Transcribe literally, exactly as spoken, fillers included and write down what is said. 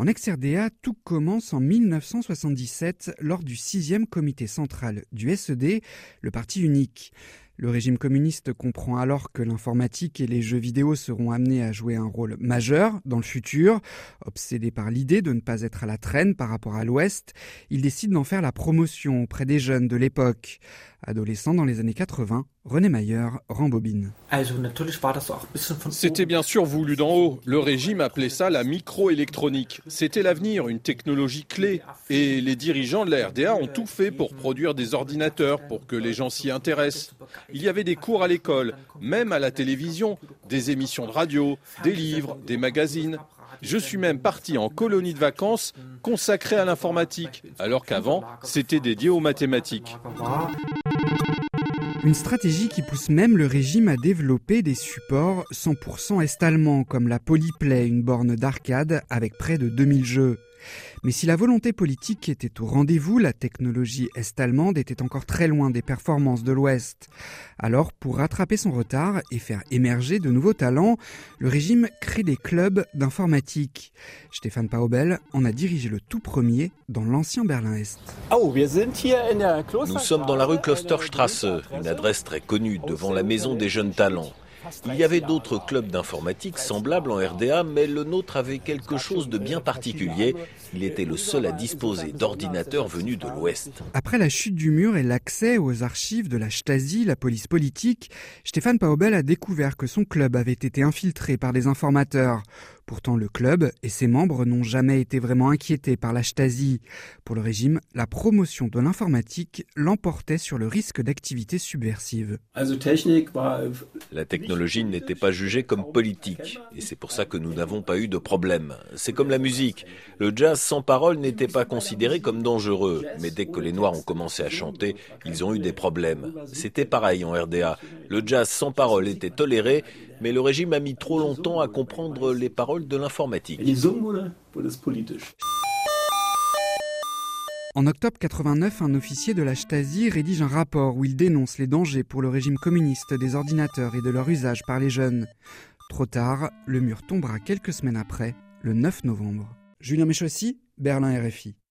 En ex-R D A, tout commence en mille neuf cent soixante-dix-sept lors du sixième comité central du S E D, le parti unique. Le régime communiste comprend alors que l'informatique et les jeux vidéo seront amenés à jouer un rôle majeur dans le futur. Obsédé par l'idée de ne pas être à la traîne par rapport à l'Ouest, il décide d'en faire la promotion auprès des jeunes de l'époque. Adolescent dans les années quatre-vingts, René Mayer rembobine. C'était bien sûr voulu d'en haut. Le régime appelait ça la microélectronique. C'était l'avenir, une technologie clé. Et les dirigeants de la R D A ont tout fait pour produire des ordinateurs, pour que les gens s'y intéressent. Il y avait des cours à l'école, même à la télévision, des émissions de radio, des livres, des magazines. Je suis même parti en colonie de vacances consacrée à l'informatique, alors qu'avant, c'était dédié aux mathématiques. Une stratégie qui pousse même le régime à développer des supports cent pour cent est-allemands, comme la Polyplay, une borne d'arcade avec près de deux mille jeux. Mais si la volonté politique était au rendez-vous, la technologie est-allemande était encore très loin des performances de l'Ouest. Alors, pour rattraper son retard et faire émerger de nouveaux talents, le régime crée des clubs d'informatique. Stéphane Paubel en a dirigé le tout premier dans l'ancien Berlin-Est. Nous sommes dans la rue Klosterstrasse, une adresse très connue, devant la maison des jeunes talents. Il y avait d'autres clubs d'informatique semblables en R D A, mais le nôtre avait quelque chose de bien particulier. Il était le seul à disposer d'ordinateurs venus de l'Ouest. Après la chute du mur et l'accès aux archives de la Stasi, la police politique, Stéphane Paubel a découvert que son club avait été infiltré par des informateurs. Pourtant, le club et ses membres n'ont jamais été vraiment inquiétés par la Stasi. Pour le régime, la promotion de l'informatique l'emportait sur le risque d'activités subversives. La technologie n'était pas jugée comme politique, et c'est pour ça que nous n'avons pas eu de problème. C'est comme la musique. Le jazz sans parole n'était pas considéré comme dangereux, mais dès que les Noirs ont commencé à chanter, ils ont eu des problèmes. C'était pareil en R D A. Le jazz sans parole était toléré, mais le régime a mis trop longtemps à comprendre les paroles de l'informatique. En octobre quatre-vingt-neuf, un officier de la Stasi rédige un rapport où il dénonce les dangers pour le régime communiste des ordinateurs et de leur usage par les jeunes. Trop tard, le mur tombera quelques semaines après, le neuf novembre. Julien Méchaussy, Berlin R F I.